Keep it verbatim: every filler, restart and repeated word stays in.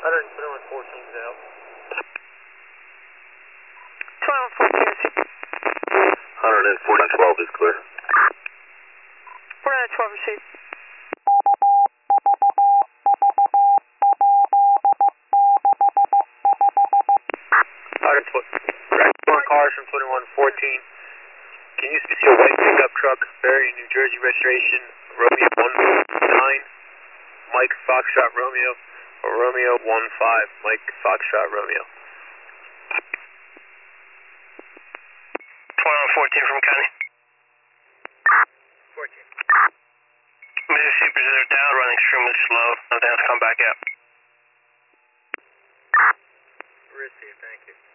one twenty-one fourteen is out. twenty-one fourteen is one fourteen twelve is clear. one twelve received. Four cars from twenty-one fourteen. Can you speak to a white pickup truck, Barry, New Jersey registration, Romeo one nine, Mike Foxtrot Romeo, or Romeo one five, Mike Foxtrot Romeo? twenty-one fourteen from County. fourteen. Mississippi, they're down, running extremely slow. Nothing has to come back out. Receive, thank you.